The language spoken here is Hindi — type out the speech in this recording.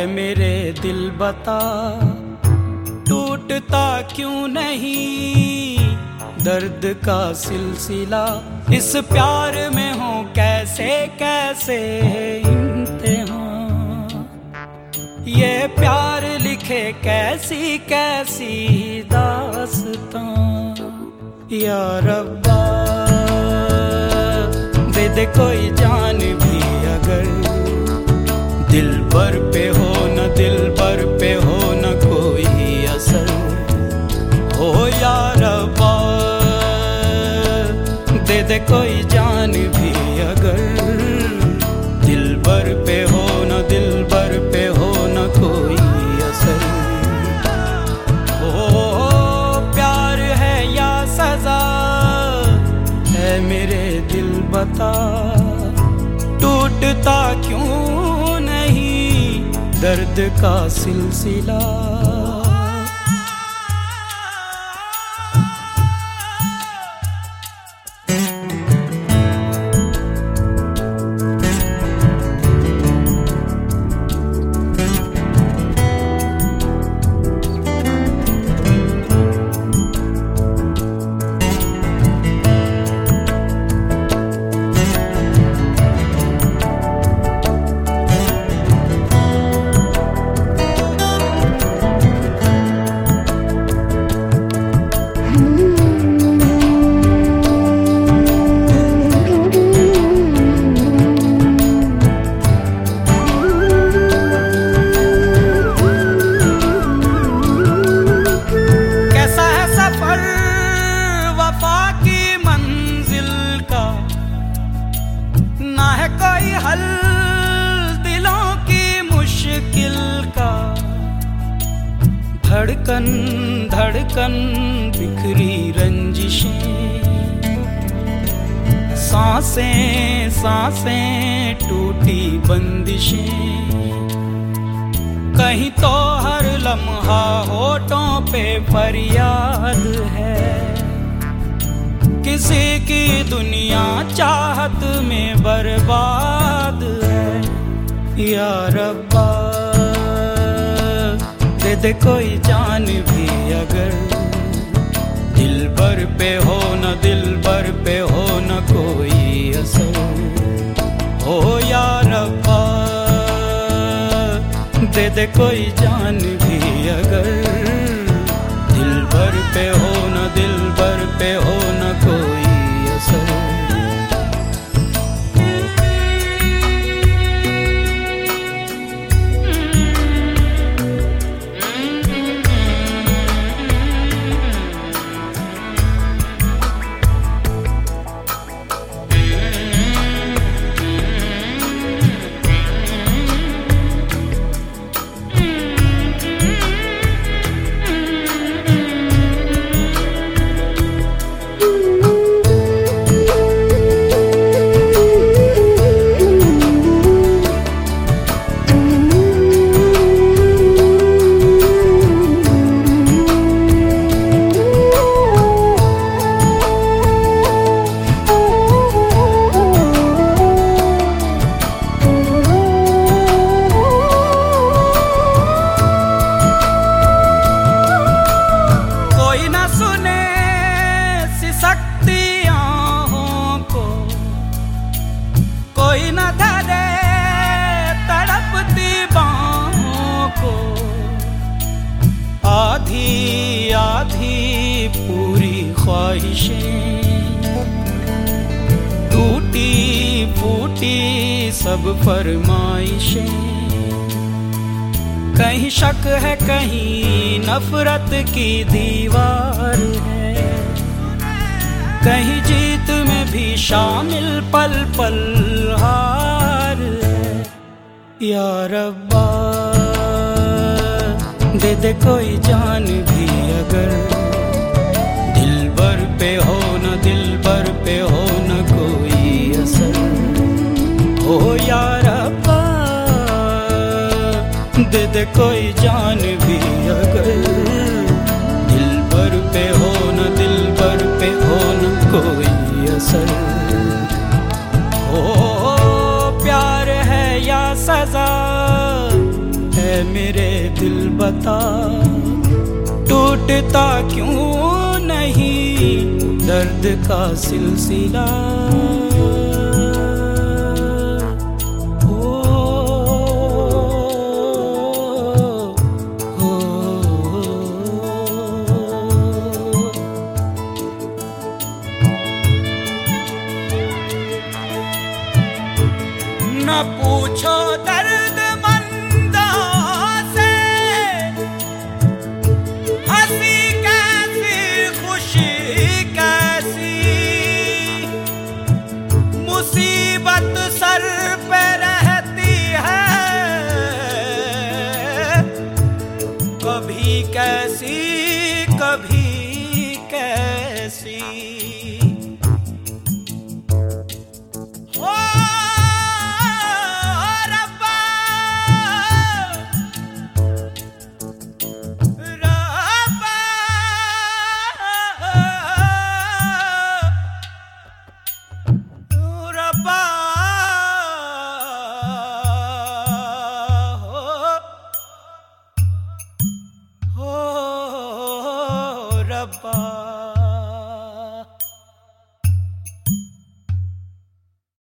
मेरे दिल बता टूटता क्यों नहीं दर्द का सिलसिला इस प्यार में हो कैसे कैसे इम्तिहान ये प्यार लिखे कैसी कैसी दास्तां या रब्बा दे दे कोई जान भी अगर दिल भर पे हो न दिल भर पे हो न कोई असर हो या रब्बा दे दे कोई जान भी अगर दिल भर पे हो न दिल भर पे हो न कोई असर हो प्यार है या सजा है मेरे दिल बता टूटता क्यों नहीं दर्द का सिलसिला हल दिलों की मुश्किल का धड़कन धड़कन बिखरी रंजिशें सांसें सांसें टूटी बंदिशें कहीं तो हर लम्हा होठों पे फरियाद है किसी की दुनिया चाहत में बर्बाद है या रब्बा दे दे कोई जान भी अगर दिल भर पे हो न दिल भर पे हो न कोई असर हो या रब्बा दे दे कोई जान भी अगर दिल भर पे हो न दिल भर पे हो न कोई असर कोई न धरे तड़पती बाहों को आधी आधी पूरी ख्वाहिशें टूटी फूटी सब फरमाइशें कहीं शक है कहीं नफरत की दीवार है कहीं जीत में भी शामिल पल पल हार है या रब्बा दे दे कोई जान भी अगर दिल भर पे हो न दिल भर पे हो न कोई असर हो या रब्बा दे दे कोई जान भी अगर दिल भर पे हो न दिल भर पे हो न कोई असर हो प्यार है या सजा है मेरे दिल बता, टूटता क्यों नहीं दर्द का सिलसिला।